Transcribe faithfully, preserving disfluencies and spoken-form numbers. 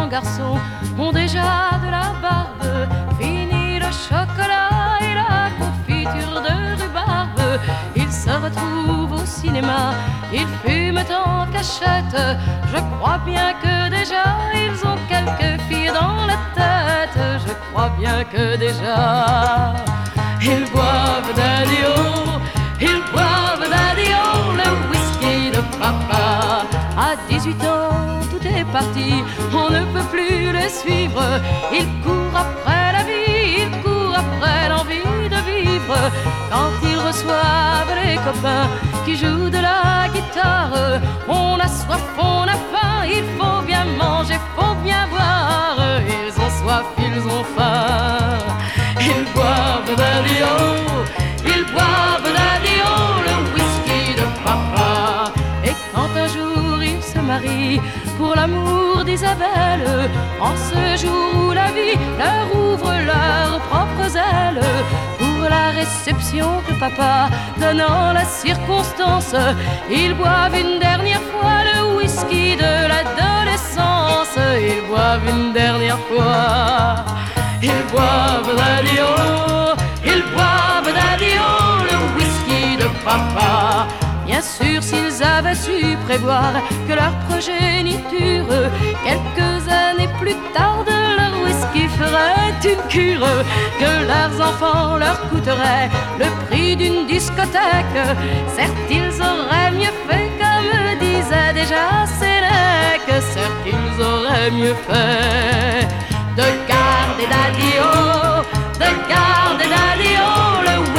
garçons ont déjà de la barbe. Fini le chocolat et la confiture de rhubarbe. Ils se retrouvent au cinéma, ils fument en cachette. Je crois bien que déjà ils ont quelques filles dans la tête. Je crois bien que déjà ils boivent daddy-o, ils boivent daddy-o, le whisky de papa. À dix-huit ans, tout est parti, on ne peut plus les suivre. Ils courent après la vie, ils courent après l'envie de vivre. Quand ils reçoivent les copains qui jouent de la guitare, on a soif, on a faim, il faut bien manger, faut bien boire. Ils ont soif, ils ont faim. Ils boivent daddy-o, ils boivent daddy-o, le whisky de papa. Et quand un jour ils se marient pour l'amour d'Isabelle, en ce jour où la vie leur ouvre leurs propres ailes, pour la réception que papa donne en la circonstance, ils boivent une dernière fois le whisky de l'adolescence. Ils boivent une dernière fois. Ils boivent daddy-o, ils boivent daddy-o, le whisky de papa. Bien sûr, s'ils avaient su prévoir que leur progéniture, quelques années plus tard, de leur whisky ferait une cure, que leurs enfants leur coûteraient le prix d'une discothèque, certes ils auraient mieux fait, comme disait déjà Sénèque, certes ils auraient mieux fait de garder daddy-o, de garder daddy-o, le